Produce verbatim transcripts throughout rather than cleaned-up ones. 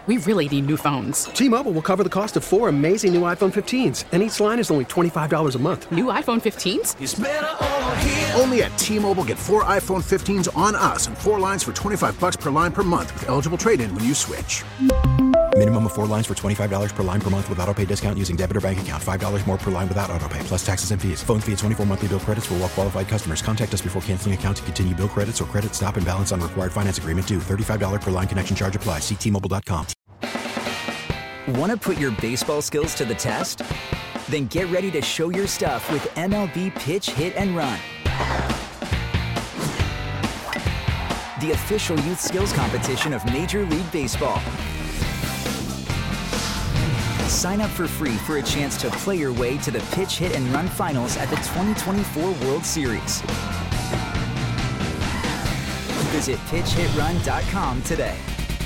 we really need new phones. T-Mobile will cover the cost of four amazing new iPhone fifteens, and each line is only twenty-five dollars a month. New iPhone fifteens? It's better over here. Only at T-Mobile, get four iPhone fifteens on us and four lines for twenty-five dollars per line per month with eligible trade-in when you switch. Minimum of four lines for twenty-five dollars per line per month with autopay discount using debit or bank account. five dollars more per line without autopay, plus taxes and fees. Phone fee at twenty-four monthly bill credits for well-qualified customers. Contact us before canceling account to continue bill credits or credit stop and balance on required finance agreement due. thirty-five dollars per line connection charge applies. See T Mobile dot com. Want to put your baseball skills to the test? Then get ready to show your stuff with M L B Pitch, Hit, and Run. The official youth skills competition of Major League Baseball. Sign up for free for a chance to play your way to the Pitch, Hit, and Run finals at the twenty twenty-four World Series. Visit pitch hit run dot com today.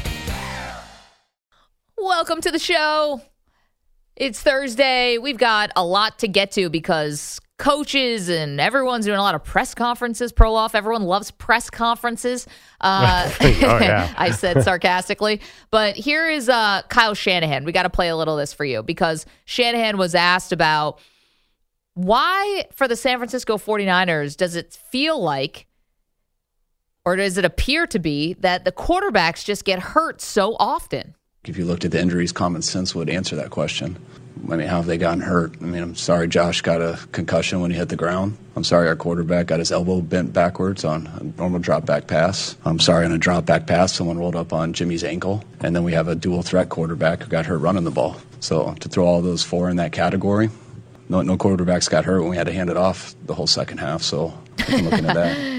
Welcome to the show. It's Thursday. We've got a lot to get to because coaches and everyone's doing a lot of press conferences. Proloff, everyone loves press conferences. Uh, oh, yeah. I said sarcastically. But here is uh, Kyle Shanahan. We got to play a little of this for you because Shanahan was asked about why for the San Francisco forty-niners does it feel like, or does it appear to be, that the quarterbacks just get hurt so often? If you looked at the injuries, common sense would answer that question. I mean, how have they gotten hurt? I mean, I'm sorry Josh got a concussion when he hit the ground. I'm sorry our quarterback got his elbow bent backwards on a normal drop-back pass. I'm sorry on a drop-back pass, someone rolled up on Jimmy's ankle. And then we have a dual-threat quarterback who got hurt running the ball. So to throw all those four in that category, no, no quarterbacks got hurt when we had to hand it off the whole second half. So I'm looking at that.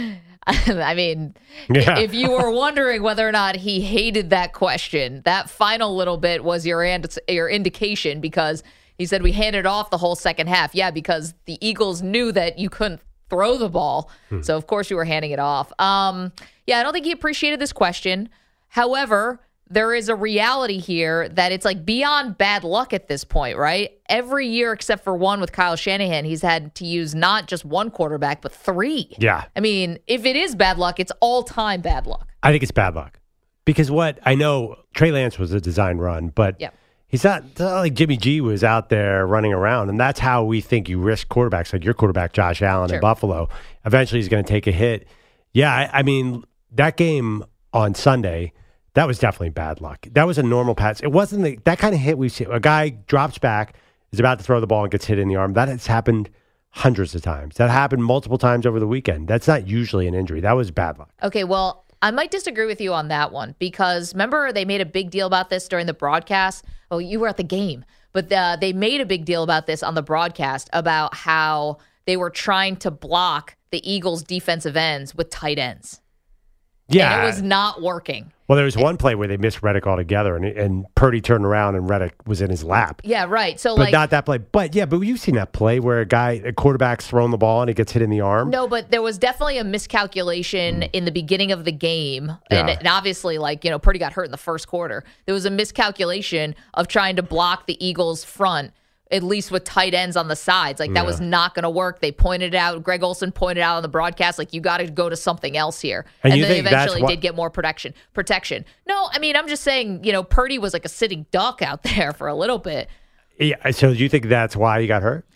I mean, Yeah. if you were wondering whether or not he hated that question, that final little bit was your and, your indication because he said we handed off the whole second half. Yeah, because the Eagles knew that you couldn't throw the ball. Hmm. So, of course, you were handing it off. Um, yeah, I don't think he appreciated this question. However, there is a reality here that it's like beyond bad luck at this point, right? Every year except for one with Kyle Shanahan, he's had to use not just one quarterback, but three. Yeah. I mean, if it is bad luck, it's all-time bad luck. I think it's bad luck. Because what I know, Trey Lance was a design run, but Yep. he's not, it's not like Jimmy G was out there running around. And that's how we think you risk quarterbacks, like your quarterback, Josh Allen Sure. in Buffalo. Eventually he's going to take a hit. Yeah, I, I mean, that game on Sunday, that was definitely bad luck. That was a normal pass. It wasn't the, that kind of hit we've seen. A guy drops back, is about to throw the ball and gets hit in the arm. That has happened hundreds of times. That happened multiple times over the weekend. That's not usually an injury. That was bad luck. Okay, well, I might disagree with you on that one because remember they made a big deal about this during the broadcast. Oh, you were at the game, but the, they made a big deal about this on the broadcast about how they were trying to block the Eagles' defensive ends with tight ends. Yeah. And it was not working. Well, there was one play where they missed Reddick altogether, and and Purdy turned around and Reddick was in his lap. Yeah, right. So But like not that play. But yeah, but you've seen that play where a guy, a quarterback's throwing the ball and he gets hit in the arm. No, but there was definitely a miscalculation in the beginning of the game. And, Yeah. and obviously, like, you know, Purdy got hurt in the first quarter. There was a miscalculation of trying to block the Eagles' front, at least with tight ends on the sides. Like, that Yeah. was not going to work. They pointed it out. Greg Olsen pointed out on the broadcast, like, you got to go to something else here. And And, you then they think that's eventually what- did get more protection. Protection. No, I mean, I'm just saying, you know, Purdy was like a sitting duck out there for a little bit. Yeah, so do you think that's why he got hurt?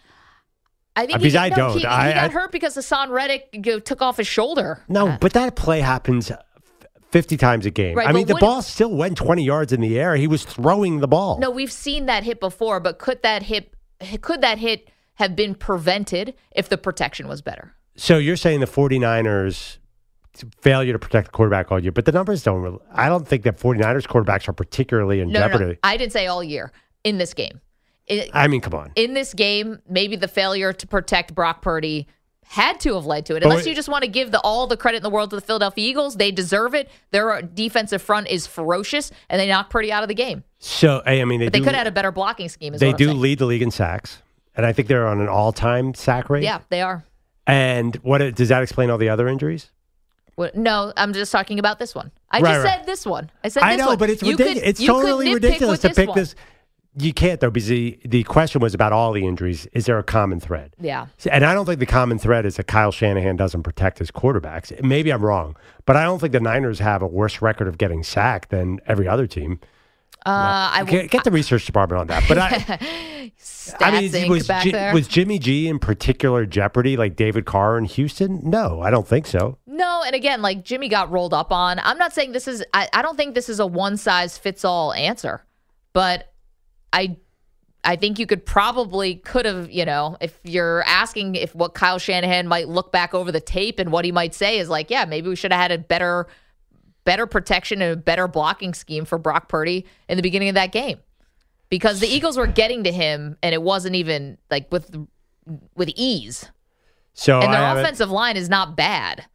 I think Because he, I no, don't. he, he I- got I- hurt because Hassan Reddick you know, took off his shoulder. No, but that play happens fifty times a game. Right, I mean, but the would- ball still went twenty yards in the air. He was throwing the ball. No, we've seen that hit before, but could that hit could that hit have been prevented if the protection was better? So you're saying the 49ers failure to protect the quarterback all year, but the numbers don't really, I don't think that 49ers quarterbacks are particularly in No, no, jeopardy. no, I didn't say all year in this game. It- I mean, come on. in this game, maybe the failure to protect Brock Purdy had to have led to it. But Unless wait- you just want to give the, all the credit in the world to the Philadelphia Eagles, they deserve it. Their defensive front is ferocious, and they knocked Purdy out of the game. So, I mean, they But they do, could have had a better blocking scheme. Is they what I'm do saying. lead the league in sacks, and I think they're on an all-time sack rate. Yeah, they are. And what does that explain all the other injuries? What, no, I'm just talking about this one. I Right, just right. said this one. I said I this know, one. but it's You ridiculous. could- It's you could totally nitpick ridiculous with to pick one. this. You can't, though, because the, the question was about all the injuries. Is there a common thread? Yeah. And I don't think the common thread is that Kyle Shanahan doesn't protect his quarterbacks. Maybe I'm wrong, but I don't think the Niners have a worse record of getting sacked than every other team. Uh, I get, get the research department on that. But I, Stats I mean, Inc was, back Ji- there. was Jimmy G in particular jeopardy like David Carr in Houston? No, I don't think so. No, and again, like Jimmy got rolled up on. I'm not saying this is, I, I don't think this is a one size fits all answer, but I I think you could probably could have, you know, if you're asking if what Kyle Shanahan might look back over the tape and what he might say is like, yeah, maybe we should have had a better, better protection and a better blocking scheme for Brock Purdy in the beginning of that game. Because the Eagles were getting to him, and it wasn't even like with with ease. So and their I have it- offensive line is not bad.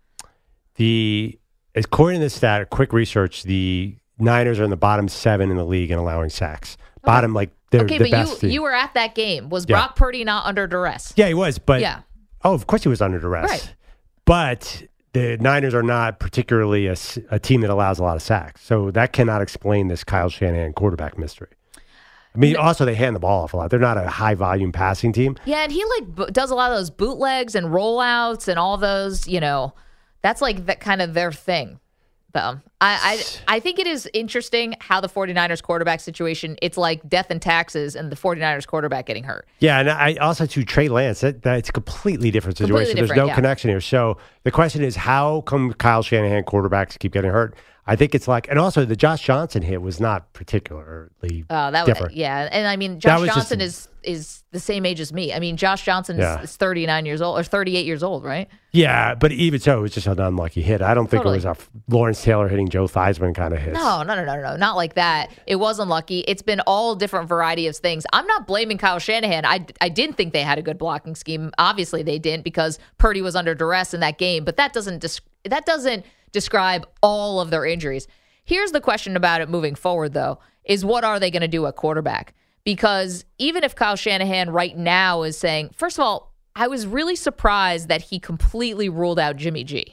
The according to this stat, quick research, the Niners are in the bottom seven in the league in allowing sacks. Bottom, like they're Okay, the but best you team. you were at that game. Was Yeah. Brock Purdy not under duress? Yeah, he was, but Yeah. oh, of course he was under duress. Right. But the Niners are not particularly a, s- a team that allows a lot of sacks, so that cannot explain this Kyle Shanahan quarterback mystery. I mean, also they hand the ball off a lot. They're not a high volume passing team. Yeah, and he like b- does a lot of those bootlegs and rollouts and all those. You know, that's like that kind of their thing. Though I, I I think it is interesting how the 49ers quarterback situation. It's like death and taxes, and the 49ers quarterback getting hurt. Yeah, and I also to Trey Lance, that, that's a completely different situation. Completely There's different, no yeah. connection here. So the question is, how come Kyle Shanahan quarterbacks keep getting hurt? I think it's like, and also the Josh Johnson hit was not particularly Oh, that different. was yeah, and I mean That Josh was just Johnson a- is is the same age as me. I mean Josh Johnson is, Yeah. is thirty-nine years old or thirty-eight years old, right? Yeah, but even so, it was just an unlucky hit. I don't think Totally. it was a Lawrence Taylor hitting Joe Theismann kind of hit. No, no, no, no, no, not like that. It was unlucky. It's been all different variety of things. I'm not blaming Kyle Shanahan. I, I didn't think they had a good blocking scheme. Obviously, they didn't because Purdy was under duress in that game. But that doesn't des- that doesn't describe all of their injuries. Here's the question about it moving forward, though: is what are they going to do at quarterback? Because even if Kyle Shanahan right now is saying, first of all, I was really surprised that he completely ruled out Jimmy G.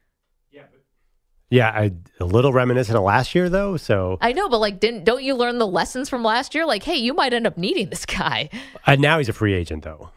Yeah, I, a little reminiscent of last year, though. So I know, but like, didn't don't you learn the lessons from last year? Like, hey, you might end up needing this guy. and now he's a free agent, though.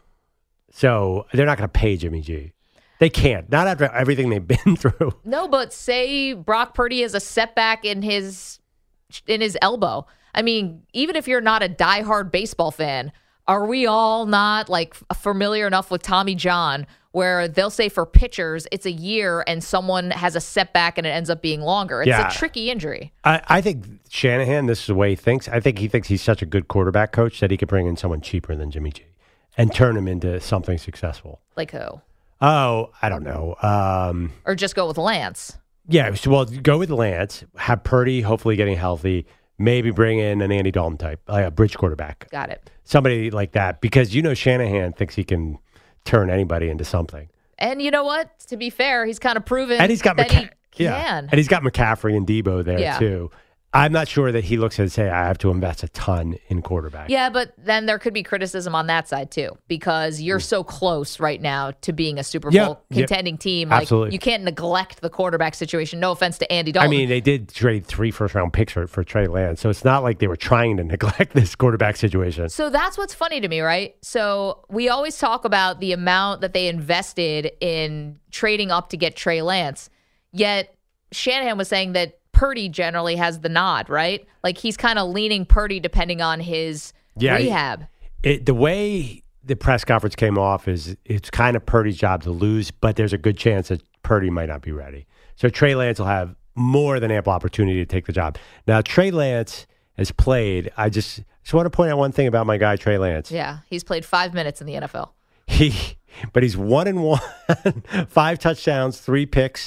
So they're not going to pay Jimmy G. They can't. Not after everything they've been through. No, but say Brock Purdy has a setback in his in his elbow. I mean, even if you're not a diehard baseball fan, are we all not like familiar enough with Tommy John where they'll say for pitchers it's a year and someone has a setback and it ends up being longer? It's Yeah. a tricky injury. I, I think Shanahan, this is the way he thinks. I think he thinks he's such a good quarterback coach that he could bring in someone cheaper than Jimmy G and turn him into something successful. Like who? Oh, I don't know. Um, Or just go with Lance. yeah, so, well, go with Lance, have Purdy hopefully getting healthy, maybe bring in an Andy Dalton type, like a bridge quarterback. Got it. Somebody like that, because you know Shanahan thinks he can turn anybody into something. And you know what? To be fair, he's kind of proven And he's got that McCa- he yeah. can. And he's got McCaffrey and Debo there Yeah. too. I'm not sure that he looks and say I have to invest a ton in quarterback. Yeah, but then there could be criticism on that side too, because you're so close right now to being a Super Bowl Yeah, yeah, contending team. Like absolutely. you can't neglect the quarterback situation. No offense to Andy I Dalton. mean, they did trade three first round picks for, for Trey Lance, so it's not like they were trying to neglect this quarterback situation. so that's what's funny to me, right? So we always talk about the amount that they invested in trading up to get Trey Lance, yet Shanahan was saying that Purdy generally has the nod, right? Like he's kind of leaning Purdy depending on his Yeah, rehab. It, the way the press conference came off is it's kind of Purdy's job to lose, but there's a good chance that Purdy might not be ready. So Trey Lance will have more than ample opportunity to take the job. Now, Trey Lance has played. I just, just want to point out one thing about my guy, Trey Lance. Yeah, he's played five minutes in the N F L. He, but he's one and one, five touchdowns, three picks,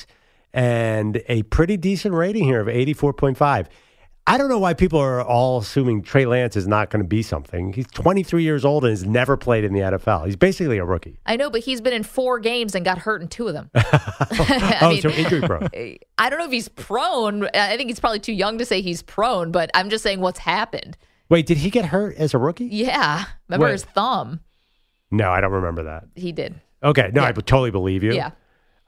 and a pretty decent rating here of eighty-four point five. I don't know why people are all assuming Trey Lance is not going to be something. He's twenty-three years old and has never played in the N F L. He's basically a rookie. I know, but he's been in four games and got hurt in two of them. oh, mean- so injury prone. I don't know if he's prone. I think he's probably too young to say he's prone, but I'm just saying what's happened. Wait, did he get hurt as a rookie? Yeah. Remember Wait. his thumb? No, I don't remember that. He did. Okay, no, Yeah. I would totally believe you. Yeah.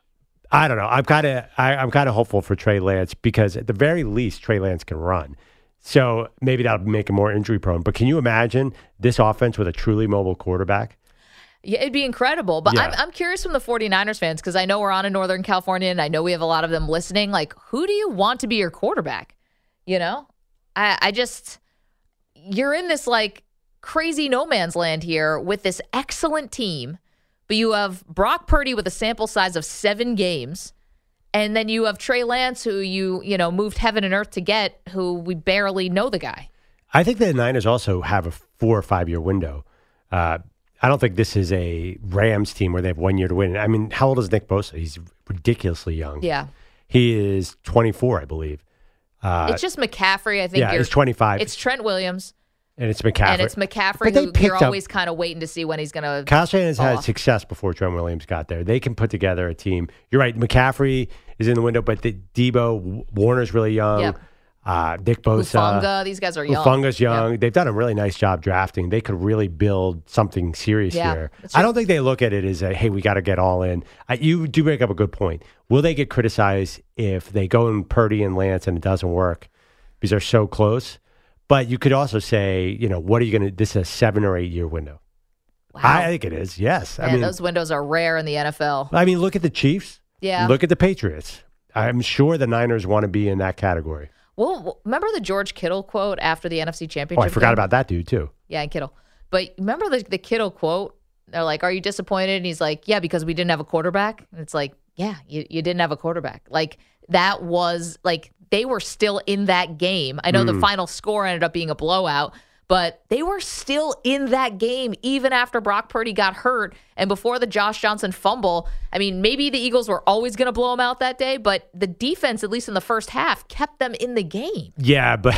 I don't know. I'm kind of I'm kind of hopeful for Trey Lance because at the very least Trey Lance can run. So maybe that'll make him more injury prone. But can you imagine this offense with a truly mobile quarterback? Yeah, it'd be incredible. But Yeah. I'm, I'm curious from the 49ers fans because I know we're on in Northern California and I know we have a lot of them listening. Like, who do you want to be your quarterback? You know, I, I just, you're in this like crazy no man's land here with this excellent team, but you have Brock Purdy with a sample size of seven games. And then you have Trey Lance, who you, you know, moved heaven and earth to get, who we barely know the guy. I think the Niners also have a four or five year window. Uh, I don't think this is a Rams team where they have one year to win. I mean, how old is Nick Bosa? He's ridiculously young. Yeah. He is twenty-four, I believe. Uh, it's just McCaffrey, I think. Yeah, you're, he's twenty-five. It's Trent Williams. And it's McCaffrey. And it's McCaffrey, But they who picked you're up- always kind of waiting to see when he's going to. Kyle Shanahan's had off. success before Trent Williams got there. They can put together a team. You're right. McCaffrey is in the window, but the Debo, Warner's really young. Yep. Uh, Nick Bosa. Hufunga, these guys are young. Hufunga's young. Yep. They've done a really nice job drafting. They could really build something serious Yeah, here. that's I true. don't think they look at it as a, hey, we got to get all in. I, you do make up a good point. Will they get criticized if they go in Purdy and Lance and it doesn't work because they're so close? But you could also say, you know, what are you going to, this is a seven or eight year window. Wow. I think it is, yes. Man, I mean, those windows are rare in the N F L. I mean, look at the Chiefs. Yeah. Look at the Patriots. I'm sure the Niners want to be in that category. Well, remember the George Kittle quote after the N F C Oh, Championship? I forgot game? about that dude, too. Yeah, and Kittle. But remember the, the Kittle quote? They're like, are you disappointed? And he's like, yeah, because we didn't have a quarterback. And it's like, yeah, you, you didn't have a quarterback. Like, that was, like, they were still in that game. I know Mm. the final score ended up being a blowout, but they were still in that game even after Brock Purdy got hurt and before the Josh Johnson fumble. I mean, maybe the Eagles were always going to blow them out that day, but the defense, at least in the first half, kept them in the game. Yeah, but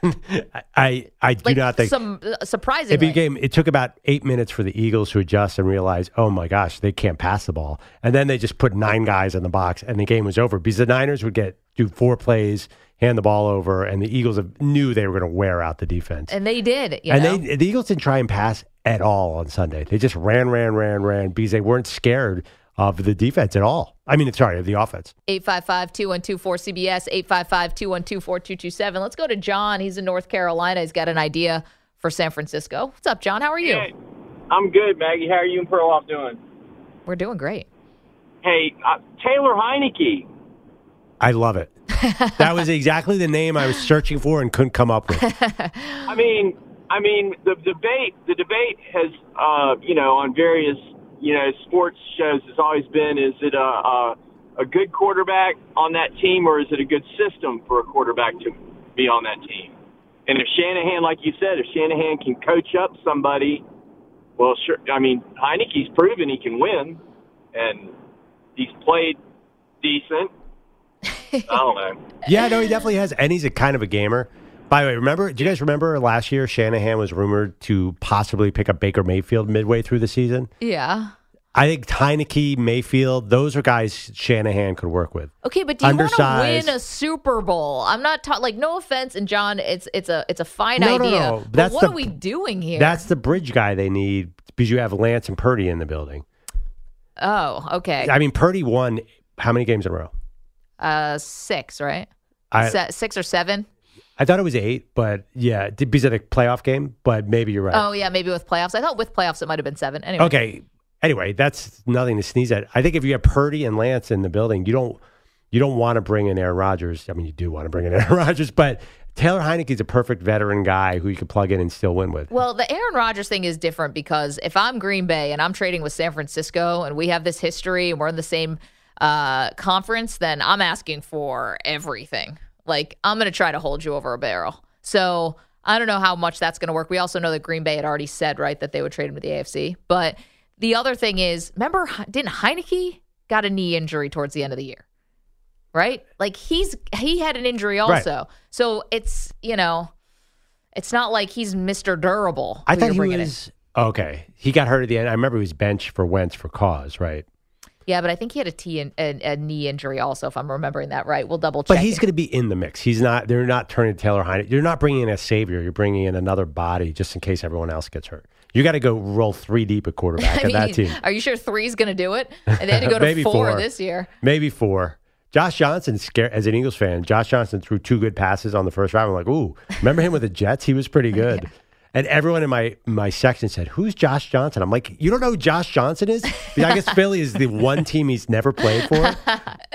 I I do Like, not think some uh, it surprisingly. became. It took about eight minutes for the Eagles to adjust and realize, oh my gosh, they can't pass the ball, and then they just put nine guys in the box, and the game was over because the Niners would get do four plays, hand the ball over, and the Eagles knew they were going to wear out the defense. And they did. You and know? they the Eagles didn't try and pass at all on Sunday. They just ran, ran, ran, ran because they weren't scared of the defense at all. I mean, sorry, of the offense. eight five five, two one two, four C B S, eight five five, two one two, four two two seven. Let's go to John. He's in North Carolina. He's got an idea for San Francisco. What's up, John? How are you? Hey, I'm good, Maggie. How are you and Perloff doing? We're doing great. Hey, uh, Taylor Heineke. I love it. That was exactly the name I was searching for and couldn't come up with. I mean, I mean, the debate, the debate has, uh, you know, on various, you know, sports shows has always been: is it a, a a good quarterback on that team, or is it a good system for a quarterback to be on that team? And if Shanahan, like you said, if Shanahan can coach up somebody, well, sure. I mean, Heineke's proven he can win, and he's played decent. I don't know. Yeah, no, he definitely has, and he's a kind of a gamer. By the way, remember? Do you guys remember last year Shanahan was rumored to possibly pick up Baker Mayfield midway through the season? Yeah. I think Heineke, Mayfield, those are guys Shanahan could work with. Okay, but do you want to Undersized. win a Super Bowl? I'm not ta- like no offense, and John, it's it's a it's a fine No, no, idea. no. But That's what the- are we doing here? That's the bridge guy they need because you have Lance and Purdy in the building. oh, okay. I mean, Purdy won how many games in a row? Uh, six, right? I, Se- six or seven? I thought it was eight, but yeah, because of the playoff game, but maybe you're right. Oh, yeah, maybe with playoffs. I thought with playoffs it might have been seven. Anyway. Okay. Anyway, that's nothing to sneeze at. I think if you have Purdy and Lance in the building, you don't you don't want to bring in Aaron Rodgers. I mean, you do want to bring in Aaron Rodgers, but Taylor Heineke's a perfect veteran guy who you can plug in and still win with. Well, the Aaron Rodgers thing is different because if I'm Green Bay and I'm trading with San Francisco and we have this history and we're in the same uh, conference, then I'm asking for everything. Like, I'm going to try to hold you over a barrel. So I don't know how much that's going to work. We also know that Green Bay had already said, right, that they would trade him to the A F C. But the other thing is, remember, didn't Heineke got a knee injury towards the end of the year? Right? Like, he's he had an injury also. Right. So it's, you know, it's not like he's Mister Durable. I thought he was, in. okay. He got hurt at the end. I remember he was benched for Wentz for cause, right? Yeah, but I think he had a, T in, a, a knee injury also, if I'm remembering that right. We'll double check. But he's going to be in the mix. He's not. They're not turning to Taylor Heineke. You're not bringing in a savior. You're bringing in another body just in case everyone else gets hurt. You got to go roll three deep at quarterback I mean, of that team. Are you sure three's going to do it? And they had to go to Maybe four, four this year. Maybe four. Josh Johnson, as an Eagles fan, Josh Johnson threw two good passes on the first round. I'm like, ooh, remember him with the Jets? He was pretty good. Yeah. And everyone in my, my section said, who's Josh Johnson? I'm like, you don't know who Josh Johnson is? I guess Philly is the one team he's never played for.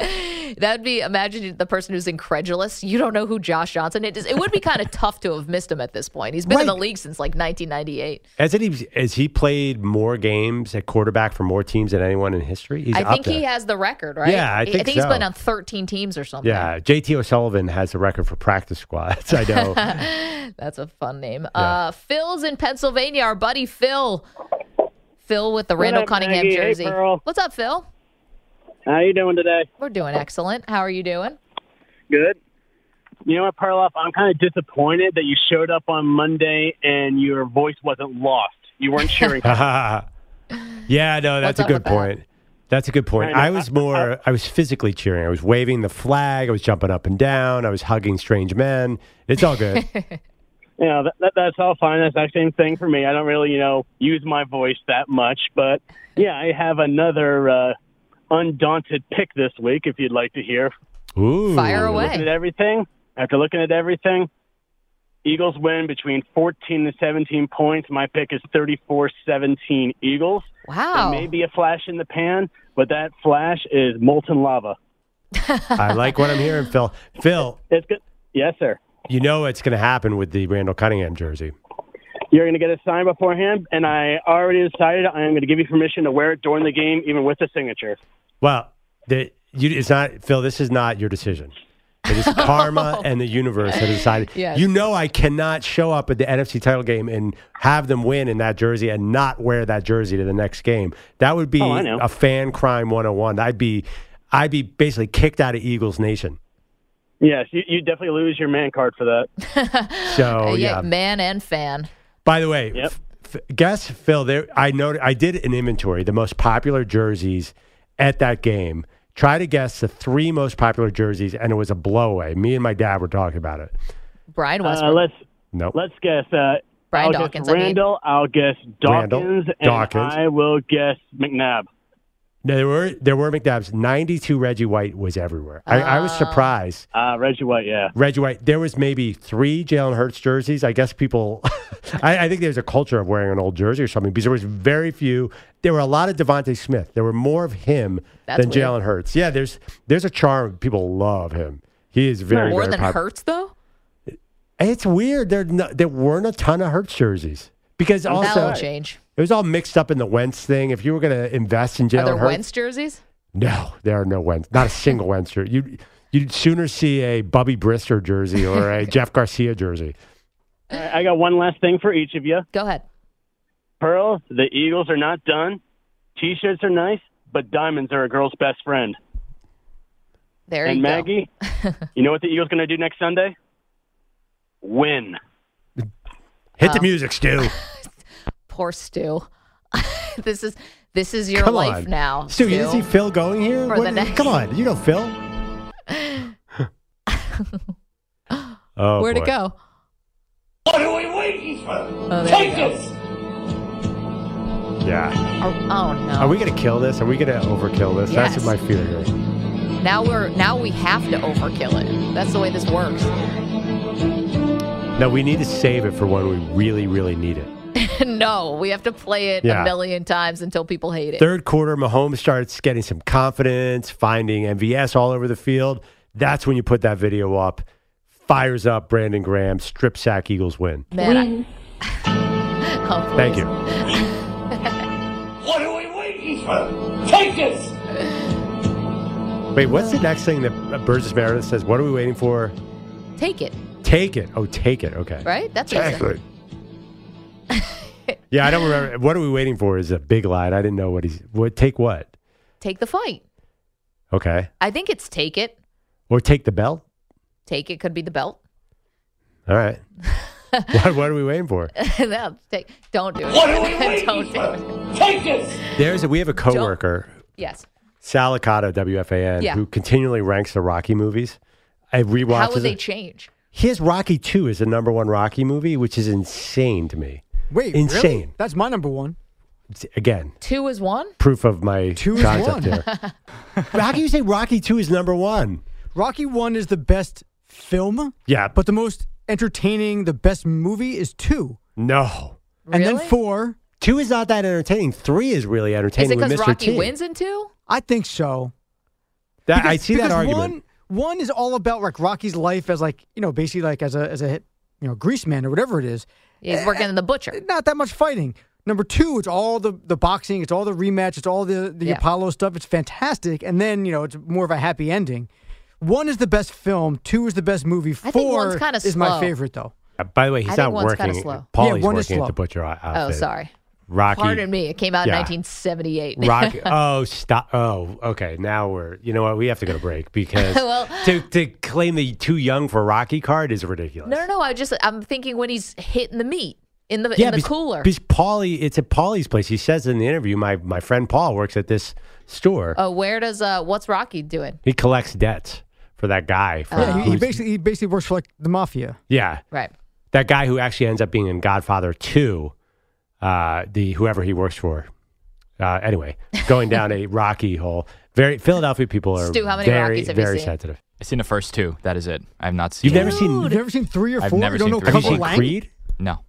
That'd be, imagine the person who's incredulous. You don't know who Josh Johnson is. It would be kind of tough to have missed him at this point. He's been Right. in the league since like nineteen ninety-eight. Hasn't he, has he played more games at quarterback for more teams than anyone in history? He's I up think there. he has the record, right? Yeah, I think I think so. he's been on thirteen teams or something. Yeah, J T O'Sullivan has the record for practice squads. I know. That's a fun name. Uh, Phil's in Pennsylvania. Our buddy Phil. Phil with the Randall up, Cunningham Maggie? Hey, jersey. Pearl. What's up, Phil? How you doing today? We're doing excellent. How are you doing? Good. You know what, Perloff? I'm kind of disappointed that you showed up on Monday and your voice wasn't lost. You weren't cheering. yeah, no, that's What's a up good with that? point. That's a good point. I know. I was more, I was physically cheering. I was waving the flag. I was jumping up and down. I was hugging strange men. It's all good. Yeah, that, that, that's all fine. That's the same thing for me. I don't really, you know, use my voice that much. But, yeah, I have another uh, undaunted pick this week, if you'd like to hear. Ooh. Fire After looking away. at everything, after looking at everything, Eagles win between fourteen and seventeen points. My pick is thirty-four seventeen Eagles. Wow. It may be a flash in the pan, but that flash is molten lava. I like what I'm hearing, Phil. Phil, It's good. Yes, sir. you know what's going to happen with the Randall Cunningham jersey. You're going to get a sign beforehand, and I already decided I am going to give you permission to wear it during the game, even with the signature. Well, the, you, it's not, Phil, this is not your decision. It is karma and the universe that decided. Yes. You know I cannot show up at the N F C title game and have them win in that jersey and not wear that jersey to the next game. That would be Oh, I know. a fan crime one oh one. I'd be, I'd be basically kicked out of Eagles Nation. Yes, you, you definitely lose your man card for that. So, Uh, yeah. man and fan. By the way, Yep. f- f- guess, Phil, there, I noted, I did an inventory, the most popular jerseys at that game. Try to guess the three most popular jerseys, and it was a blowaway. Me and my dad were talking about it. Brian Uh, Westbrook. let's Nope. let's guess. Uh, Brian I'll Dawkins, guess I mean. Randall. I'll guess Randall, Dawkins, and Dawkins. I will guess McNabb. No, there were there were McNabbs. ninety-two Reggie White was everywhere. I, I was surprised. Uh, Reggie White, yeah. Reggie White. There was maybe three Jalen Hurts jerseys. I guess people. I, I think there's a culture of wearing an old jersey or something because there was very few. There were a lot of Devontae Smith. There were more of him That's than weird. Jalen Hurts. Yeah, there's there's a charm. People love him. He is very More very than pop- Hurts, though? It's weird. There no, there weren't a ton of Hurts jerseys because also That'll change. it was all mixed up in the Wentz thing. If you were going to invest in Are there Jalen Hurts, Wentz jerseys? no, there are no Wentz. Not a single Wentz jersey. You you'd sooner see a Bubby Brister jersey or a Jeff Garcia jersey. All right, I got one last thing for each of you. Go ahead. Pearl, the Eagles are not done. T-shirts are nice, but diamonds are a girl's best friend. There and you go. Maggie, you know what the Eagles going to do next Sunday? Win. Hit Oh. the music, Stu. Poor Stu. this is this is your Come life on. now. Stu, you didn't see Phil going here? For What- the next- Come on, you know Phil. oh, Where'd boy. it go? What are we waiting for? Oh, there Take you go. it! Yeah. Oh, oh no. Are we going to kill this? Are we going to overkill this? Yes. That's what my fear here. Now we're now we have to overkill it. That's the way this works. No, we need to save it for when we really, really need it. No, we have to play it Yeah. a million times until people hate it. Third quarter, Mahomes starts getting some confidence, finding M V S all over the field. That's when you put that video up. Fires up Brandon Graham, strip sack, Eagles win. Man, I- Oh, please. Thank you. What are we waiting for? Take it! Wait, what's the next thing that Burgess Meredith says? What are we waiting for? Take it, Take it. Oh, take it. Okay. right? That's Take easy. it. Yeah, I don't remember. What are we waiting for is a big line. I didn't know what he's. What, take what? Take the fight. Okay. I think it's take it. Or take the belt? Take it could be the belt. All right. what, what are we waiting for? No, take, don't do it. What are we waiting Don't do for? it. Take it! There's a, we have a coworker, Yes. Sal Licata, W F A N, Yeah. who continually ranks the Rocky movies. I rewatched How would it. they change? His Rocky two is the number one Rocky movie, which is insane to me. Wait, insane. really? That's my number one. It's- Again, Two is one? proof of my Two is concept one. there. How can you say Rocky two is number one? Rocky one is the best film. Yeah. But the most entertaining, the best movie is two. No. And then Really? four. Two is not that entertaining. Three is really Is entertaining it with because Mister Rocky T. wins in two? I think so. That, Because- I see that because argument. One, one is all about like Rocky's life as like, you know, basically like as a as a you know grease man or whatever it is. He's working in the butcher. Not that much fighting. Number two, it's all the, the boxing, it's all the rematch, it's all the, the Yeah. Apollo stuff. It's fantastic. And then, you know, it's more of a happy ending. One is the best film. Two is the best movie. I Four think one's kinda is my slow. favorite, though. Uh, by the way, he's I not think one's kinda working. slow. Paulie's Yeah, one is working at slow. the butcher o- outfit. Oh, sorry. Rocky. Pardon me. It came out in Yeah. nineteen seventy-eight. Rocky. Oh, stop. Oh, okay. Now we're, you know what? We have to go to break because Well- to, to claim the too young for Rocky card is ridiculous. No, no, no. I just I'm thinking when he's hitting the meat in the Yeah, in the because, cooler. because Paulie, it's at Paulie's place. He says in the interview, my, my friend Paul works at this store. Oh, where does uh what's Rocky doing? He collects debts for that guy. For, Yeah, he, he who's- basically he basically works for like the mafia. yeah. Right. That guy who actually ends up being in Godfather two, uh, the whoever he works for. Uh, anyway, going down a Rocky hole. Very Philadelphia people are Stu, how many very, Rockies have you very seen? sensitive. I've seen the first two. That is it. I've not seen. You've never seen? You've never seen three or I've four? never you don't seen know three. Have you Clubber seen Lang? Creed? No.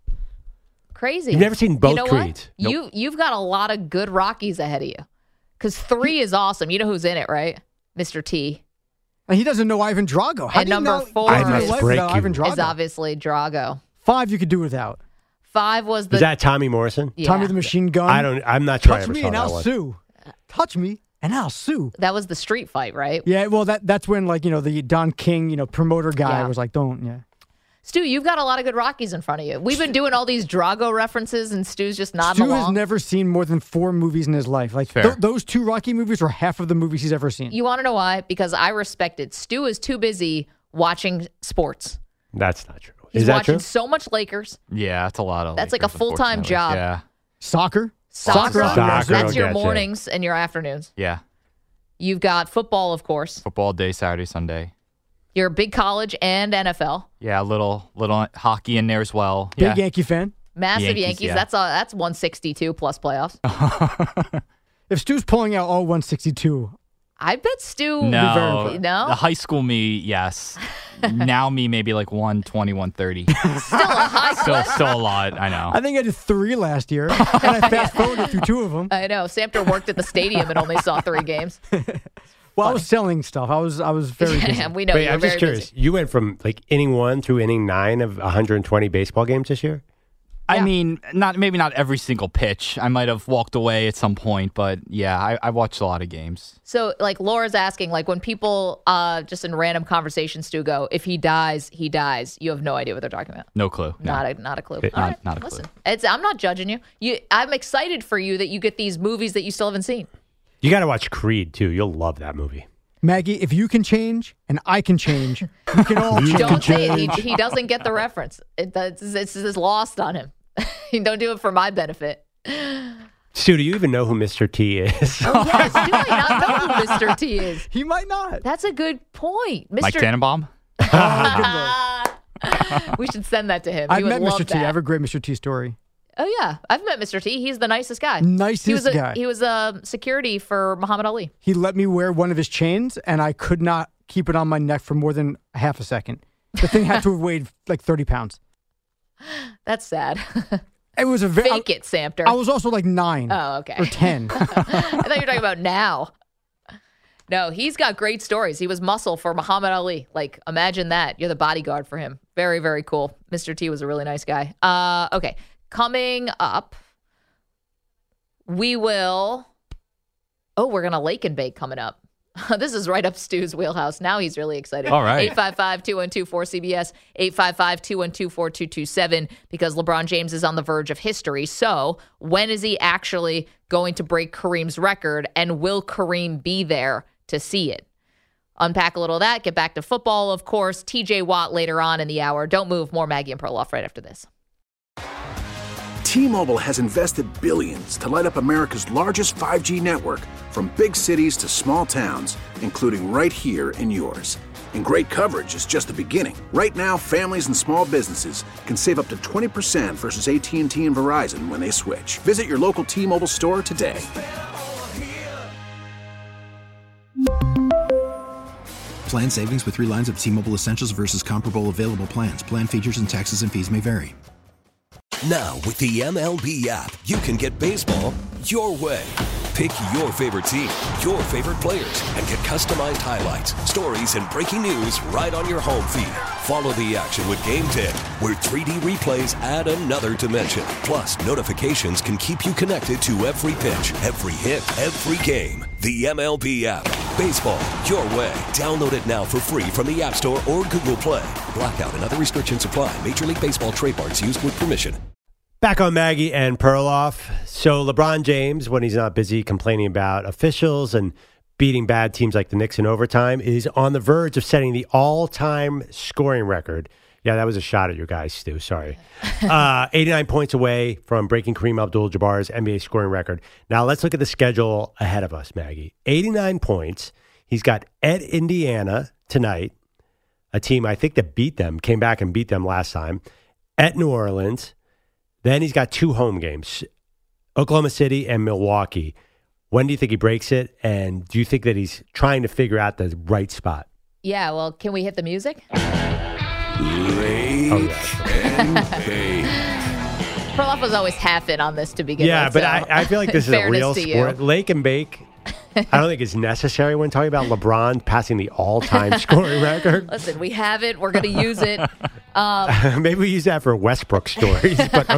Crazy. You've never seen both you know Creeds? What? You you've got a lot of good Rockies ahead of you. Because three is awesome. You know who's in it, right? Mister T. And he doesn't know Ivan Drago. How And do you number know four I Live must Your break Life without you. Ivan Drago? Is obviously Drago. Five you could do without. Five was the Is that Tommy Morrison? yeah. Tommy the Machine Gun. I don't. I'm not sure I Touch ever me saw and that I'll one. sue. Touch me and I'll sue. That was the street fight, right? Yeah, well, that that's when like you know the Don King, you know, promoter guy Yeah. was like, don't. Yeah. Stu, you've got a lot of good Rockies in front of you. We've been doing all these Drago references, and Stu's just nodding Stu has along. never seen more than four movies in his life. Like Fair. th- those two Rocky movies are half of the movies he's ever seen. You want to know why? Because I respect it. Stu is too busy watching sports. That's not true. He's Is that watching true? so much Lakers. Yeah, that's a lot of. That's like a Lakers, full-time unfortunately. job. Yeah. Soccer. Soccer, Soccer. Soccer, that's I'll your get you. mornings and your afternoons. Yeah. You've got football, of course. Football day, Saturday, Sunday. You're a big college and N F L. Yeah, a little little hockey in there as well. Big Yeah. Yankee fan. Massive Yankees, Yankees. yeah. That's a, that's one sixty-two plus playoffs. If Stu's pulling out all one sixty-two, I bet Stu. No, no. the high school me, yes. Now me, maybe like one twenty, one thirty. Still a high Still, clip. still a lot. I know. I think I did three last year, and I fast forwarded through two of them. I know. Samter worked at the stadium and only saw three games. Well, I was selling stuff. I was I was very busy. Yeah, we know Wait, you're I'm very just curious. busy. You went from like inning one through inning nine of one hundred twenty baseball games this year. I Yeah. mean, not maybe not every single pitch. I might have walked away at some point, but yeah, I, I watched a lot of games. So, like Laura's asking, like when people uh, just in random conversations do go, if he dies, he dies. You have no idea what they're talking about. No clue. No. Not a not a clue. It- All not- right, not a clue. listen, it's I'm not judging you. You, I'm excited for you that you get these movies that you still haven't seen. You got to watch Creed too. You'll love that movie. Maggie, if you can change and I can change, we can all change. Don't say it. He, he doesn't get the reference. It, it's, it's, it's lost on him. Don't do it for my benefit. Stu, do you even know who Mister T is? Oh, yes, do I not know who Mister T is? He might not. That's a good point. Mike Mister Tannenbaum? We should send that to him. He I've would met love Mister T. I that. have a great Mister T story. Oh yeah, I've met Mister T. He's the nicest guy. Nicest he was a, guy. He was a security for Muhammad Ali. He let me wear one of his chains, and I could not keep it on my neck for more than half a second. The thing had to have weighed like thirty pounds. That's sad. It was a very. Fake it, Samter. I was also like nine. Oh, okay. Or ten. I thought you were talking about now. No, he's got great stories. He was muscle for Muhammad Ali. Like, imagine that. You're the bodyguard for him. Very, very cool. Mister T was a really nice guy. Uh, okay. Coming up, we will. Oh, we're going to Lake and Bake coming up. This is right up Stu's wheelhouse. Now he's really excited. All right. eight five five, two one two, four C B S, eight five five, two one two, four two two seven, because LeBron James is on the verge of history. So when is he actually going to break Kareem's record, and will Kareem be there to see it? Unpack a little of that, get back to football, of course. T J Watt later on in the hour. Don't move. More Maggie and Perloff right after this. T-Mobile has invested billions to light up America's largest five G network, from big cities to small towns, including right here in yours. And great coverage is just the beginning. Right now, families and small businesses can save up to twenty percent versus A T and T and Verizon when they switch. Visit your local T-Mobile store today. Plan savings with three lines of T-Mobile Essentials versus comparable available plans. Plan features and taxes and fees may vary. Now, with the M L B app, you can get baseball your way. Pick your favorite team, your favorite players, and get customized highlights, stories, and breaking news right on your home feed. Follow the action with Game ten, where three D replays add another dimension. Plus, notifications can keep you connected to every pitch, every hit, every game. The M L B app. Baseball, your way. Download it now for free from the App Store or Google Play. Blackout and other restrictions apply. Major League Baseball trademarks used with permission. Back on Maggie and Perloff. So LeBron James, when he's not busy complaining about officials and beating bad teams like the Knicks in overtime, is on the verge of setting the all-time scoring record. Yeah, that was a shot at your guys, Stu. Sorry. Uh, eighty-nine points away from breaking Kareem Abdul-Jabbar's N B A scoring record. Now, let's look at the schedule ahead of us, Maggie. eighty-nine points. He's got at Indiana tonight, a team I think that beat them, came back and beat them last time. At New Orleans. Then he's got two home games, Oklahoma City and Milwaukee. When do you think he breaks it? And do you think that he's trying to figure out the right spot? Yeah, well, can we hit the music? Lake oh, yeah. and Bake. Perloff was always half in on this to begin yeah, with. but so I, I feel like this is a fairness real to sport. you. Lake and Bake, I don't think it's necessary when talking about LeBron passing the all-time scoring record. Listen, we have it. We're going to use it. Um, Maybe we use that for Westbrook stories, but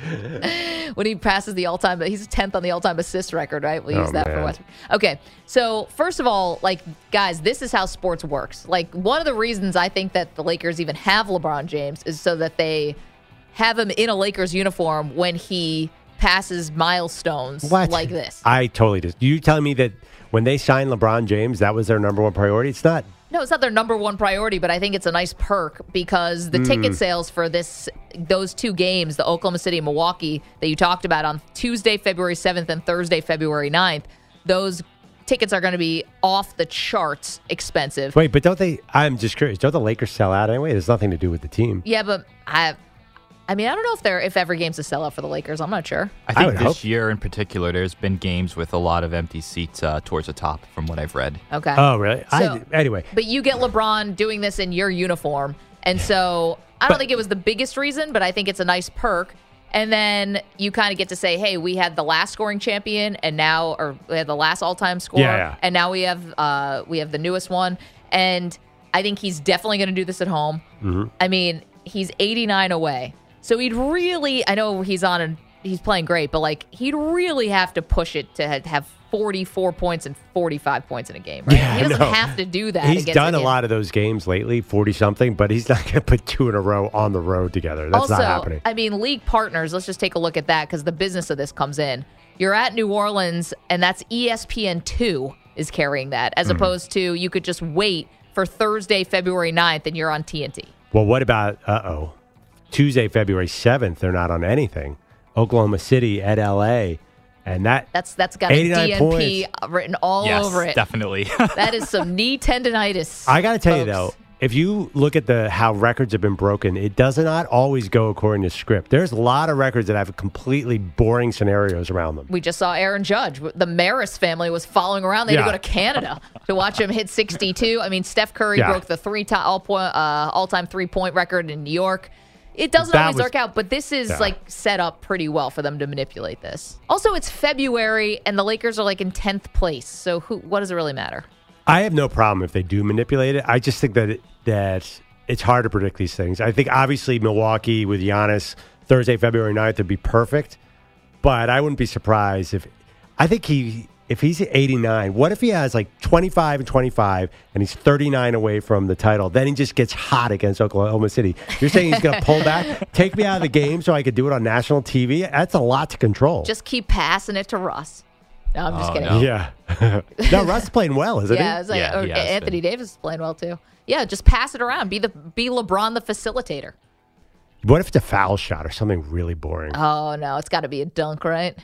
okay. when he passes the all-time, he's tenth on the all-time assist record, right? We'll use Oh, that man. for Westbrook. Okay, so first of all, like, guys, this is how sports works. Like, one of the reasons I think that the Lakers even have LeBron James is so that they have him in a Lakers uniform when he passes milestones What? like this. I totally just. You telling me that when they signed LeBron James, that was their number one priority? It's not. No, it's not their number one priority, but I think it's a nice perk because the Mm. ticket sales for this, those two games, the Oklahoma City and Milwaukee that you talked about on Tuesday, February seventh and Thursday, February ninth, those tickets are going to be off the charts expensive. Wait, but don't they? I'm just curious. Don't the Lakers sell out anyway? There's nothing to do with the team. Yeah, but I, I mean, I don't know if they're if every game's a sellout for the Lakers. I'm not sure. I I think would this hope. year in particular, there's been games with a lot of empty seats uh, towards the top, from what I've read. Okay. Oh, really? So- I, anyway, But you get LeBron doing this in your uniform. And so I don't But- think it was the biggest reason, but I think it's a nice perk. And then you kind of get to say, hey, we had the last scoring champion and now, or we had the last all-time scorer. Yeah, yeah. And now we have uh, we have the newest one. And I think he's definitely going to do this at home. Mhm. I mean, he's eighty-nine away. So he'd really, I know he's on and he's playing great, but like he'd really have to push it to ha- have forty-four points and forty-five points in a game, right? Yeah, he doesn't I know. have to do that. he's against done a again. lot of those games lately, forty-something, but he's not going to put two in a row on the road together. That's also, not happening. I mean, league partners, let's just take a look at that because the business of this comes in. You're at New Orleans, and that's E S P N two is carrying that, as Mhm. opposed to you could just wait for Thursday, February ninth, and you're on T N T. Well, what about, uh-oh, Tuesday, February seventh, they're not on anything. Oklahoma City at L A, and that That's That's got a eighty-nine D N P written all yes, over it. definitely. That is some knee tendonitis. I got to tell you, folks. though, if you look at the how records have been broken, it does not always go according to script. There's a lot of records that have completely boring scenarios around them. We just saw Aaron Judge. The Maris family was following around. They had Yeah. to go to Canada to watch him hit sixty-two. I mean, Steph Curry Yeah. broke the three time all point uh, all time three point record in New York. It doesn't That always was- work out, but this is Yeah. like set up pretty well for them to manipulate this. Also, it's February and the Lakers are like in tenth place. So who? What does it really matter? I have no problem if they do manipulate it. I just think that it, that it's hard to predict these things. I think obviously Milwaukee with Giannis Thursday, February ninth would be perfect, but I wouldn't be surprised if I think he if he's at eighty-nine. What if he has like twenty-five and twenty-five and he's thirty-nine away from the title? Then he just gets hot against Oklahoma City. You're saying he's going to pull back, take me out of the game so I could do it on national T V? That's a lot to control. Just keep passing it to Russ. No, I'm just Oh, kidding. no. Yeah. No, Russ is playing well, isn't yeah, he? it's like, Yeah, or he has Anthony Davis is playing well too. Yeah, just pass it around. Be the be LeBron the facilitator. What if it's a foul shot or something really boring? Oh no, it's got to be a dunk, right?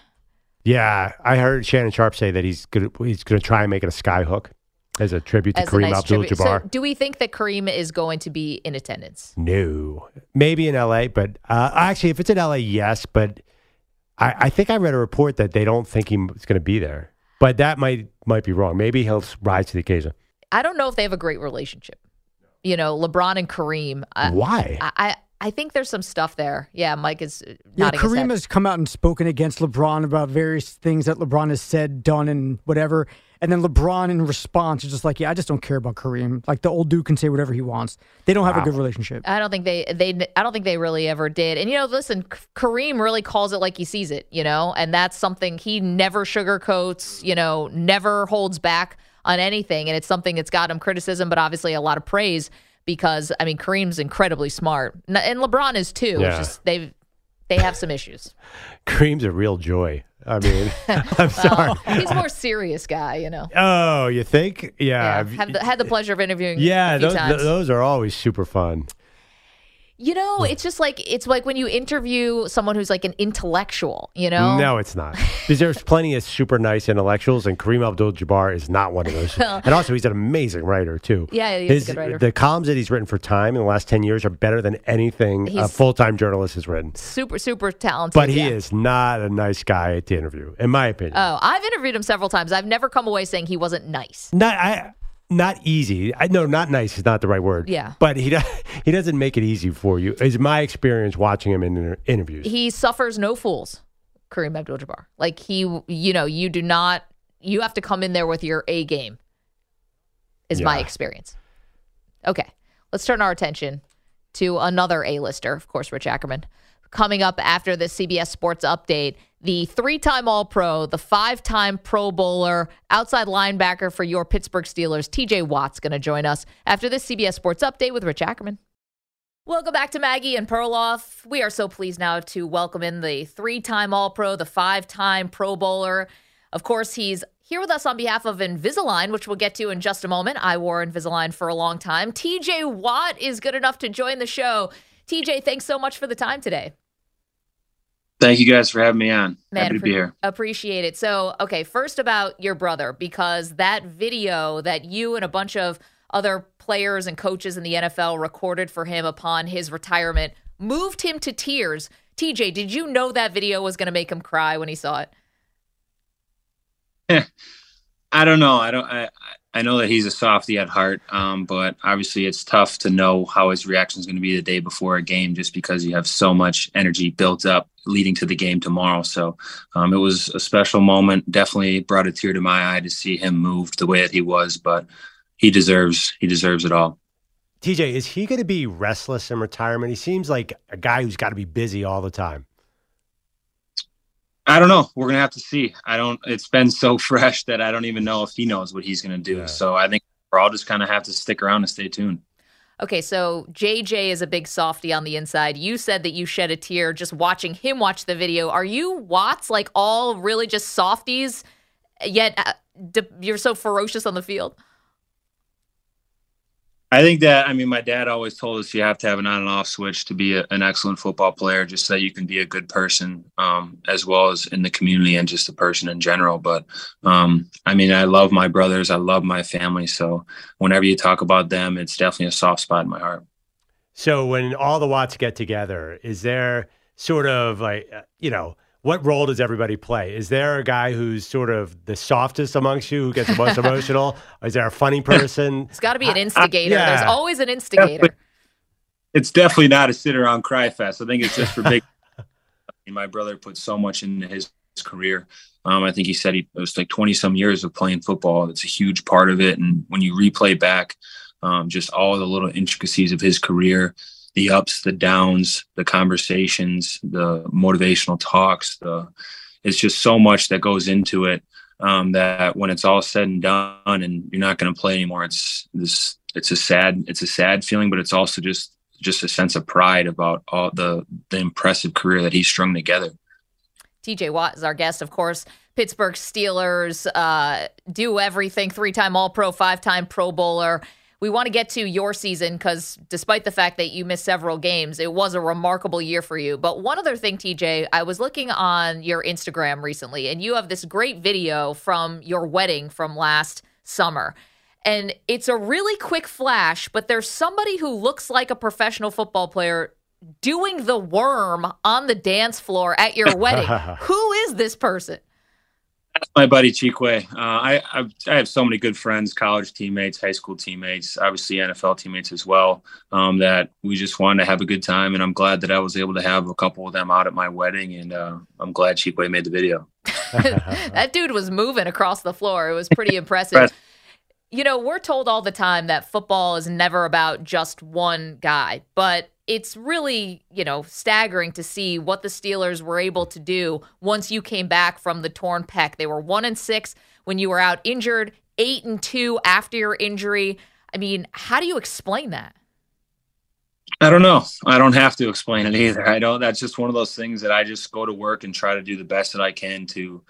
Yeah, I heard Shannon Sharp say that he's going to he's going to try and make it a sky hook as a tribute to As a Kareem nice tribute. Abdul-Jabbar. So, do we think that Kareem is going to be in attendance? No, maybe in L A, but uh, actually, if it's in L A, yes. But I, I think I read a report that they don't think he's going to be there. But that might might be wrong. Maybe he'll rise to the occasion. I don't know if they have a great relationship. You know, LeBron and Kareem. I, Why? I, I I think there's some stuff there. Yeah, Mike is Yeah, nodding his Kareem head. has come out and spoken against LeBron about various things that LeBron has said, done, and whatever. And then LeBron, in response, is just like, "Yeah, I just don't care about Kareem. Like the old dude can say whatever he wants." They don't have Wow. a good relationship. I don't think they they I don't think they really ever did. And you know, listen, K- Kareem really calls it like he sees it, you know, and that's something he never sugarcoats, you know, never holds back on anything, and it's something that's got him criticism, but obviously a lot of praise because I mean, Kareem's incredibly smart, N- and LeBron is too. Yeah. It's just they they have some issues. Kareem's a real joy. I mean, I'm sorry. Well, he's a more serious guy, you know. Oh, you think? Yeah. Yeah, I've- had the, had the pleasure of interviewing. yeah, a few those, times. those are always super fun. You know, it's just like it's like when you interview someone who's like an intellectual, you know? No, it's not. Because there's plenty of super nice intellectuals, and Kareem Abdul-Jabbar is not one of those. And also, he's an amazing writer, too. Yeah, he's His, a good writer. The columns that he's written for Time in the last ten years are better than anything a He's- full-time journalist has written. Super, super talented. But he yeah. is not a nice guy to interview, in my opinion. Oh, I've interviewed him several times. I've never come away saying he wasn't nice. Not I, not easy. I no, not nice is not the right word. Yeah. But he does, he doesn't make it easy for you. Is my experience watching him in inter- interviews. He suffers no fools, Kareem Abdul-Jabbar. Like he, you know, you do not, you have to come in there with your A game, is my Yeah. experience. Okay, let's turn our attention to another A-lister, of course, Rich Ackerman. Coming up after the C B S Sports Update, the three-time All-Pro, the five-time Pro Bowler, outside linebacker for your Pittsburgh Steelers, T J Watt's going to join us after this C B S Sports Update with Rich Ackerman. Welcome back to Maggie and Perloff. We are so pleased now to welcome in the three-time All-Pro, the five-time Pro Bowler. Of course, he's here with us on behalf of Invisalign, which we'll get to in just a moment. I wore Invisalign for a long time. T J Watt is good enough to join the show. T J, thanks so much for the time today. Thank you guys for having me on. Man, Happy to be appre- here. Appreciate it. So, okay, first about your brother, because that video that you and a bunch of other players and coaches in the N F L recorded for him upon his retirement moved him to tears. T J, did you know that video was going to make him cry when he saw it? I don't know. I don't. I, I know that he's a softie at heart, um, but obviously it's tough to know how his reaction is going to be the day before a game, just because you have so much energy built up leading to the game tomorrow. So um, it was a special moment. Definitely brought a tear to my eye to see him moved the way that he was, but he deserves he deserves it all. T J, is he going to be restless in retirement? He seems like a guy who's got to be busy all the time. I don't know. We're going to have to see. I don't, it's been so fresh that I don't even know if he knows what he's going to do. Yeah. So I think we're all just kind of have to stick around and stay tuned. Okay, so J J is a big softie on the inside. You said that you shed a tear just watching him watch the video. Are you Watts, like all really just softies, yet uh, d- you're so ferocious on the field? I think that, I mean, my dad always told us you have to have an on and off switch to be a, an excellent football player, just so that you can be a good person, um, as well as in the community and just a person in general. But, um, I mean, I love my brothers. I love my family. So whenever you talk about them, it's definitely a soft spot in my heart. So when all the Watts get together, is there sort of like, uh, you know, what role does everybody play? Is there a guy who's sort of the softest amongst you, who gets the most emotional? Is there a funny person? It's got to be an instigator. I, I, yeah. There's always an instigator. It's definitely not a sit around cry fest. I think it's just for big. My brother put so much into his, his career. Um, I think he said he it was like twenty some years of playing football. That's a huge part of it. And when you replay back, um, just all the little intricacies of his career, the ups, the downs, the conversations, the motivational talks, the it's just so much that goes into it, um, that when it's all said and done and you're not going to play anymore, it's this, it's a sad, it's a sad feeling, but it's also just, just a sense of pride about all the, the impressive career that he's strung together. T J Watt is our guest, of course. Pittsburgh Steelers, uh, do everything, three-time All-Pro, five-time Pro Bowler. We want to get to your season because despite the fact that you missed several games, it was a remarkable year for you. But one other thing, T J, I was looking on your Instagram recently, and you have this great video from your wedding from last summer. And it's a really quick flash, but there's somebody who looks like a professional football player doing the worm on the dance floor at your wedding. Who is this person? That's my buddy Chikwe. Uh, I I've, I have so many good friends, college teammates, high school teammates, obviously N F L teammates as well. Um, that we just wanted to have a good time, and I'm glad that I was able to have a couple of them out at my wedding, and uh, I'm glad Chikwe made the video. That dude was moving across the floor. It was pretty impressive. You know, we're told all the time that football is never about just one guy, but it's really, you know, staggering to see what the Steelers were able to do once you came back from the torn pec. They were one and six when you were out injured, eight and two after your injury. I mean, how do you explain that? I don't know. I don't have to explain it either. I don't. That's just one of those things that I just go to work and try to do the best that I can to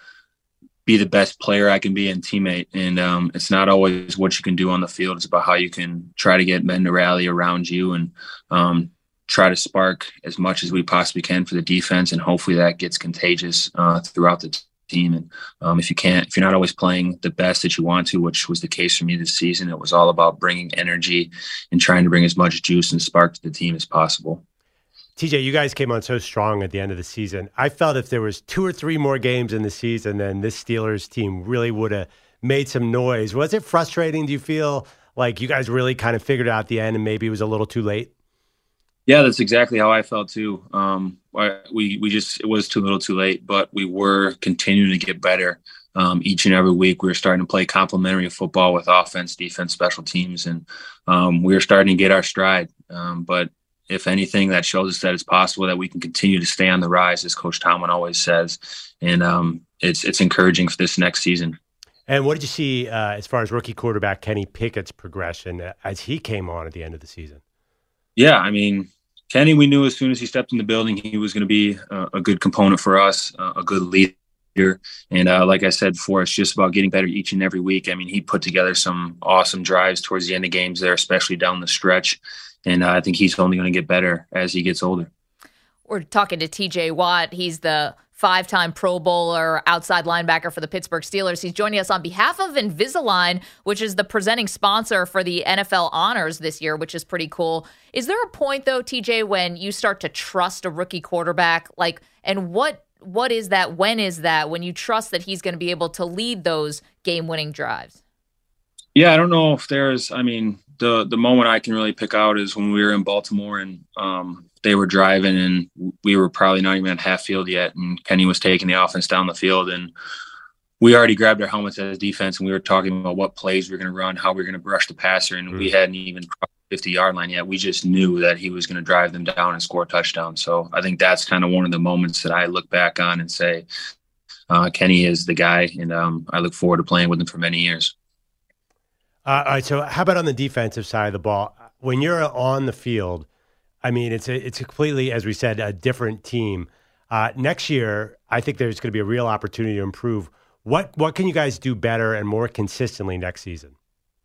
be the best player I can be and teammate. And um, it's not always what you can do on the field. It's about how you can try to get men to rally around you and um, try to spark as much as we possibly can for the defense. And hopefully that gets contagious uh, throughout the t- team. And um, if you can't, if you're not always playing the best that you want to, which was the case for me this season, it was all about bringing energy and trying to bring as much juice and spark to the team as possible. T J, you guys came on so strong at the end of the season. I felt if there was two or three more games in the season, then this Steelers team really would have made some noise. Was it frustrating? Do you feel like you guys really kind of figured out the end and maybe it was a little too late? Yeah, that's exactly how I felt too. Um, we we just it was too little, too late, but we were continuing to get better um, each and every week. We were starting to play complementary football with offense, defense, special teams, and um, we were starting to get our stride. Um, but if anything, that shows us that it's possible that we can continue to stay on the rise, as Coach Tomlin always says. And um, it's it's encouraging for this next season. And what did you see uh, as far as rookie quarterback Kenny Pickett's progression as he came on at the end of the season? Yeah, I mean, Kenny, we knew as soon as he stepped in the building, he was going to be a, a good component for us, uh, a good leader. And uh, like I said before, it's just about getting better each and every week. I mean, he put together some awesome drives towards the end of games there, especially down the stretch. And uh, I think he's only going to get better as he gets older. We're talking to T J Watt. He's the five-time Pro Bowler, outside linebacker for the Pittsburgh Steelers. He's joining us on behalf of Invisalign, which is the presenting sponsor for the N F L honors this year, which is pretty cool. Is there a point, though, T J, when you start to trust a rookie quarterback? Like, and what what is that? When is that? When you trust that he's going to be able to lead those game-winning drives? Yeah, I don't know if there's, I mean, the the moment I can really pick out is when we were in Baltimore and um, they were driving and we were probably not even at half field yet. And Kenny was taking the offense down the field and we already grabbed our helmets as defense and we were talking about what plays we were going to run, how we were going to brush the passer. And mm-hmm. we hadn't even crossed the fifty yard line yet. We just knew that he was going to drive them down and score a touchdown. So I think that's kind of one of the moments that I look back on and say, uh, Kenny is the guy. And um, I look forward to playing with him for many years. Uh, all right, so how about on the defensive side of the ball? When you're on the field, I mean, it's a, it's a completely, as we said, a different team. Uh, next year, I think there's going to be a real opportunity to improve. What what can you guys do better and more consistently next season?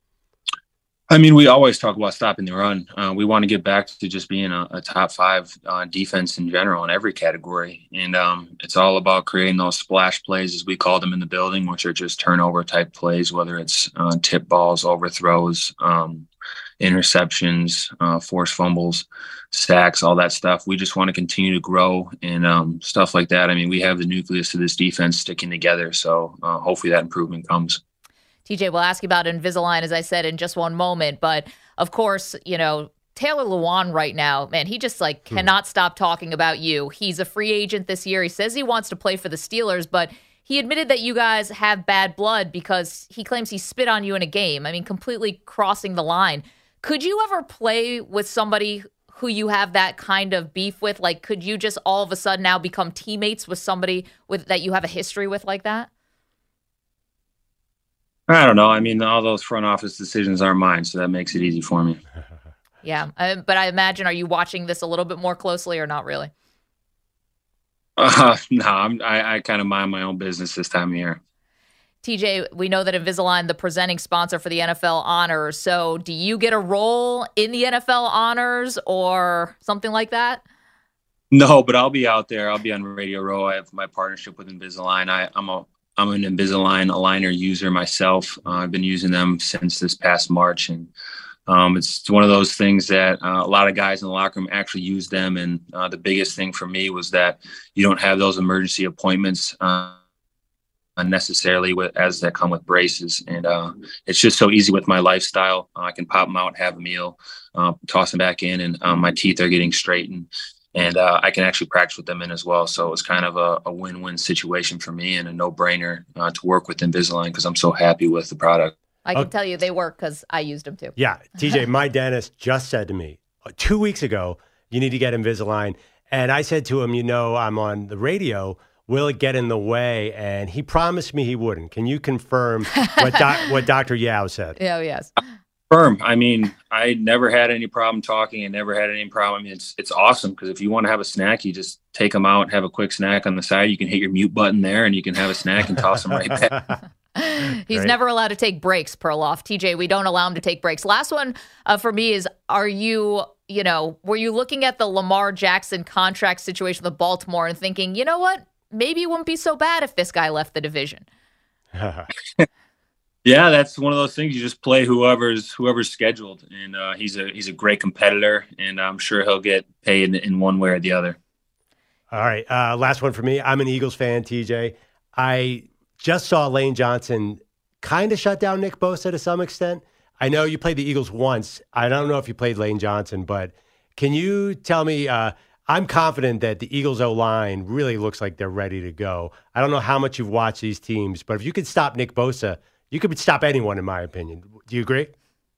I mean, we always talk about stopping the run. Uh, we want to get back to just being a, a top five uh, defense in general in every category. And um, it's all about creating those splash plays, as we call them in the building, which are just turnover type plays, whether it's uh, tip balls, overthrows, um, interceptions, uh, forced fumbles, sacks, all that stuff. We just want to continue to grow and um, stuff like that. I mean, we have the nucleus of this defense sticking together. So uh, hopefully that improvement comes. T J, we'll ask you about Invisalign, as I said, in just one moment. But, of course, you know, Taylor Lewan right now, man, he just, like, cannot hmm. stop talking about you. He's a free agent this year. He says he wants to play for the Steelers, but he admitted that you guys have bad blood because he claims he spit on you in a game. I mean, completely crossing the line. Could you ever play with somebody who you have that kind of beef with? Like, could you just all of a sudden now become teammates with somebody with that you have a history with like that? I don't know. I mean, all those front office decisions aren't mine, so that makes it easy for me. Yeah, uh, but I imagine, are you watching this a little bit more closely or not really? Uh, no, I'm, I, I kind of mind my own business this time of year. T J, we know that Invisalign, the presenting sponsor for the N F L honors. So do you get a role in the N F L honors or something like that? No, but I'll be out there. I'll be on Radio Row. I have my partnership with Invisalign. I, I'm a I'm an Invisalign aligner user myself. Uh, I've been using them since this past March. And um, it's one of those things that uh, a lot of guys in the locker room actually use them. And uh, the biggest thing for me was that you don't have those emergency appointments uh, unnecessarily with, as that come with braces. And uh, it's just so easy with my lifestyle. Uh, I can pop them out, have a meal, uh, toss them back in, and um, my teeth are getting straightened. And uh, I can actually practice with them in as well. So it was kind of a, a win-win situation for me and a no-brainer uh, to work with Invisalign because I'm so happy with the product. I can tell you they work because I used them too. Yeah. T J, my dentist just said to me uh, two weeks ago, you need to get Invisalign. And I said to him, you know, I'm on the radio. Will it get in the way? And he promised me he wouldn't. Can you confirm what doc, what Doctor Yao said? Yeah, yes. Firm. I mean, I never had any problem talking. I never had any problem. I mean, it's it's awesome because if you want to have a snack, you just take them out, have a quick snack on the side. You can hit your mute button there, and you can have a snack and toss them right back. He's Great. never allowed to take breaks, Perloff. T J, we don't allow him to take breaks. Last one uh, for me is, are you, you know, were you looking at the Lamar Jackson contract situation with Baltimore and thinking, you know what, maybe it wouldn't be so bad if this guy left the division? Yeah, that's one of those things. You just play whoever's whoever's scheduled, and uh, he's a he's a great competitor, and I'm sure he'll get paid in one way or the other. All right. Uh, last one for me. I'm an Eagles fan, T J. I just saw Lane Johnson kind of shut down Nick Bosa to some extent. I know you played the Eagles once. I don't know if you played Lane Johnson, but can you tell me, uh, I'm confident that the Eagles O-line really looks like they're ready to go. I don't know how much you've watched these teams, but if you could stop Nick Bosa, you could stop anyone, in my opinion. Do you agree?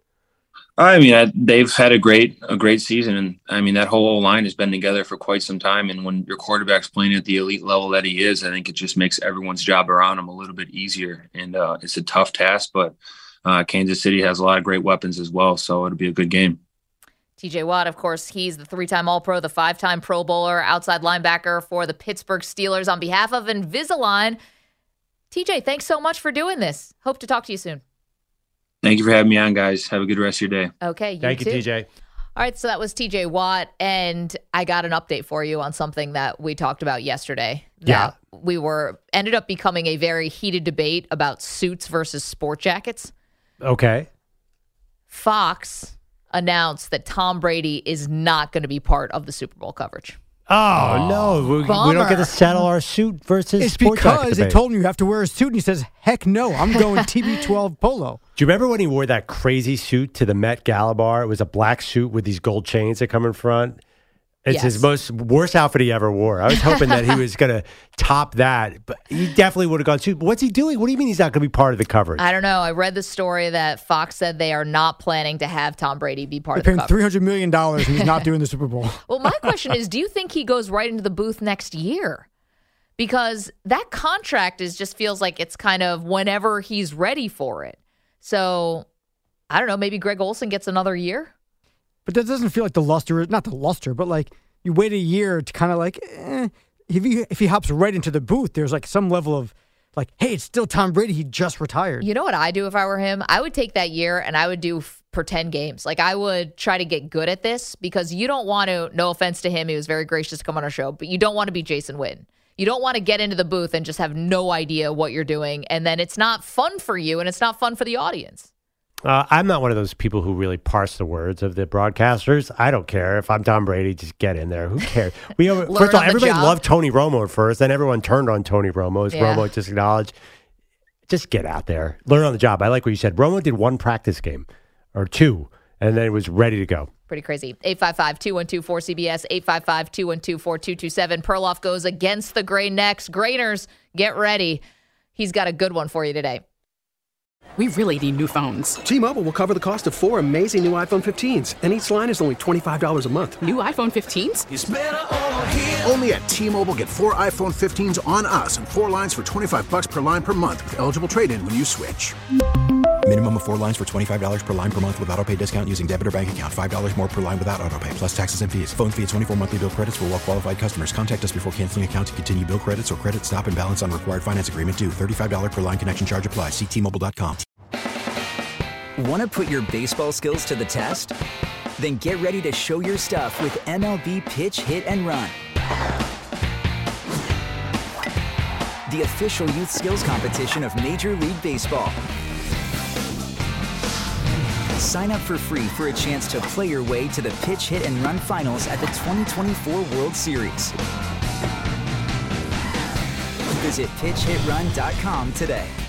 I mean, I, they've had a great a great season, and I mean that whole line has been together for quite some time. And when your quarterback's playing at the elite level that he is, I think it just makes everyone's job around him a little bit easier. And uh, it's a tough task, but uh, Kansas City has a lot of great weapons as well, so it'll be a good game. T J Watt, of course, he's the three-time All-Pro, the five-time Pro Bowler, outside linebacker for the Pittsburgh Steelers. On behalf of Invisalign, T J, thanks so much for doing this. Hope to talk to you soon. Thank you for having me on, guys. Have a good rest of your day. Okay, you Thank too. you, T J. All right, so that was T J Watt, and I got an update for you on something that we talked about yesterday. Yeah. We were ended up becoming a very heated debate about suits versus sport jackets. Okay. Fox announced that Tom Brady is not going to be part of the Super Bowl coverage. Oh, no. We, we Bummer. don't get to settle our suit versus It's sport jacket because they debate. told him you have to wear a suit, and he says, heck no, I'm going T B twelve polo. Do you remember when he wore that crazy suit to the Met Gala bar? It was a black suit with these gold chains that come in front. It's Yes. his most worst outfit he ever wore. I was hoping that he was going to top that, but he definitely would have gone suit. But what's he doing? What do you mean he's not going to be part of the coverage? I don't know. I read the story that Fox said they are not planning to have Tom Brady be part They're of the paying coverage. three hundred million dollars, and he's not doing the Super Bowl. Well, my question is, do you think he goes right into the booth next year? Because that contract is just feels like it's kind of whenever he's ready for it. So, I don't know, maybe Greg Olsen gets another year? But that doesn't feel like the luster, not the luster, but like you wait a year to kind of like, eh, if he, if he hops right into the booth, there's like some level of like, hey, it's still Tom Brady. He just retired. You know what I do if I were him? I would take that year and I would do f- pretend games. Like I would try to get good at this because you don't want to, no offense to him, he was very gracious to come on our show, but you don't want to be Jason Witten. You don't want to get into the booth and just have no idea what you're doing. And then it's not fun for you and it's not fun for the audience. Uh, I'm not one of those people who really parse the words of the broadcasters. I don't care. If I'm Tom Brady, just get in there. Who cares? We first of all, everybody loved Tony Romo at first, then everyone turned on Tony Romo as Yeah. Romo just acknowledged. Just get out there. Learn on the job. I like what you said. Romo did one practice game or two, and then it was ready to go. Pretty crazy. eight five five, two one two, four C B S, eight five five, two one two, four two two seven. Perloff goes against the Gray Necks. Grainers, get ready. He's got a good one for you today. We really need new phones. T-Mobile will cover the cost of four amazing new iPhone fifteens, and each line is only twenty-five dollars a month. New iPhone fifteens? It's better over here. Only at T-Mobile, get four iPhone fifteens on us and four lines for twenty-five bucks per line per month with eligible trade-in when you switch. Minimum of four lines for twenty-five dollars per line per month with auto pay discount using debit or bank account. five dollars more per line without auto pay, plus taxes and fees. Phone fee at twenty-four monthly bill credits for well-qualified customers. Contact us before canceling account to continue bill credits or credit stop and balance on required finance agreement due. thirty-five dollars per line connection charge applies. See T Mobile dot com. Want to put your baseball skills to the test? Then get ready to show your stuff with M L B Pitch, Hit, and Run. The official youth skills competition of Major League Baseball. Sign up for free for a chance to play your way to the Pitch, Hit, and Run finals at the twenty twenty-four World Series. Visit pitch hit run dot com today.